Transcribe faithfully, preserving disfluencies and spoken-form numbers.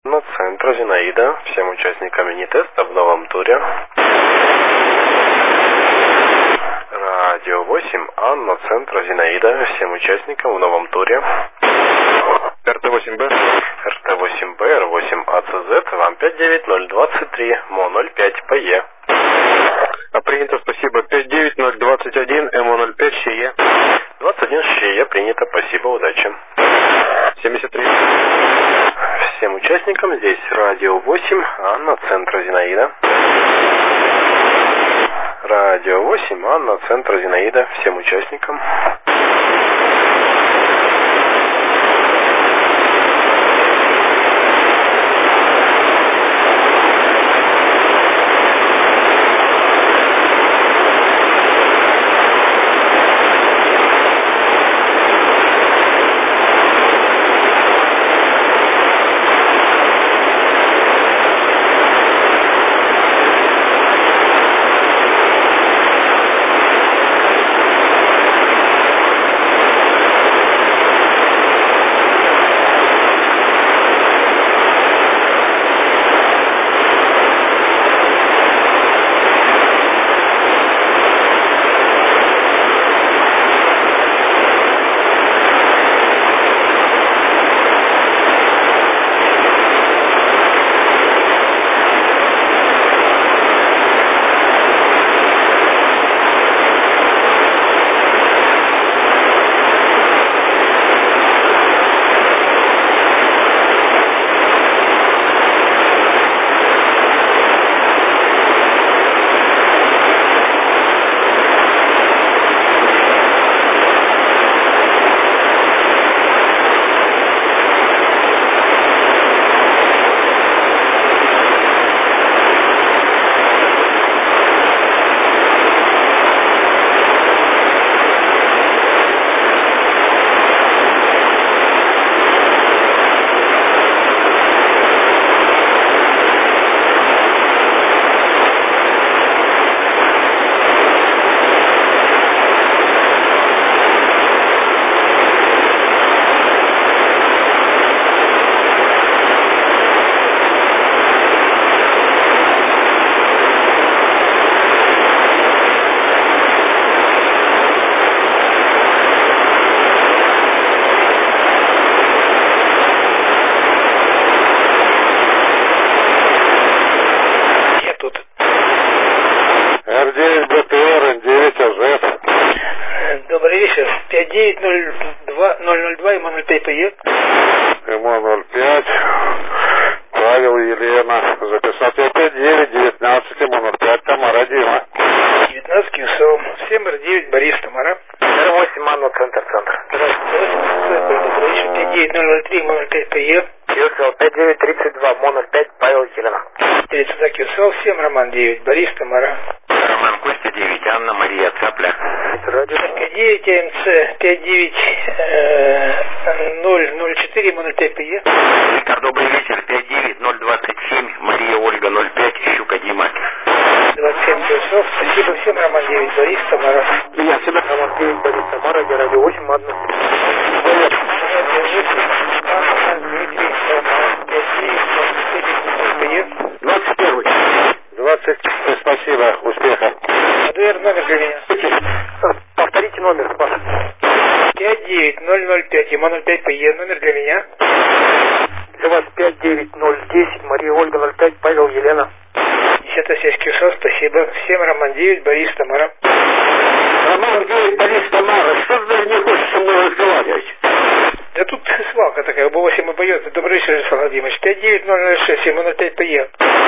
На центр Зинаида. Всем участникам мини-теста в новом туре. Радио восемь, Анна, центр Зинаида. Всем участникам в новом туре. эр тэ восемь бэ. эр тэ восемь бэ, эр восемь а цэ зет. Вам пять девять ноль двадцать три, мо ноль пять, ПЕ. А принято, спасибо. пять девять ноль двадцать один, эмо ноль пять, ЩЕ. двадцать один ЩЕ, принято, спасибо, удачи. семьдесят три. Всем участникам здесь Радио восемь, Анна, центр Зинаида. Радио восемь, Анна, центр Зинаида. Всем участникам. пять девять ноль два ноль ноль два, эмо ноль пять, ПЕ. эмо ноль пять, Павел, Елена. Записать пять девять девятнадцать, эмо ноль пять, Тамара, Дима. девятнадцать, КИУСО. семь эр девять, Борис, Тамара. эр восемь, Анна, центр, центр. пять девять ноль ноль три, эмо ноль пять, ПЕ. КИУСО, пять девять тридцать два, мо ноль пять, Павел, Елена. тридцать два, КИУСО. семь, Роман, девять, Борис, Тамара. Роман, Костя, девять, Анна, Мария, Цапля. пять девять, АМЦ, пять девять ноль ноль четыре, эмо ноль пять, ПЕ. Виктор, добрый вечер, пять девять ноль двадцать семь, Мария, Ольга, ноль пять, Щука, Дима. двадцать семь, КИУСО. Спасибо всем, Роман, девять, Борис, Тамара. Я всегда Роман, девять, Борис, Тамара, где Радио восемь, Анна. двадцать первый. двадцать, спасибо, успеха. АДР номер для меня. Повторите номер, Паша. пять девять ноль ноль пять, эмо ноль пять, ПЕ, номер для меня. Для вас пять девять ноль десять, Мария, Ольга, ноль пять, Павел, Елена. десятая связь, КИУСО, спасибо. всем, Роман, девять, Борис, Тамара. Роман, девять, Борис, Тамара, что ты не хочешь со мной разговаривать? Да тут свалка такая, оба восемь и поет. Добрый вечер, Александр Владимирович. пять девять ноль ноль шесть, эмо ноль пять, ПЕ.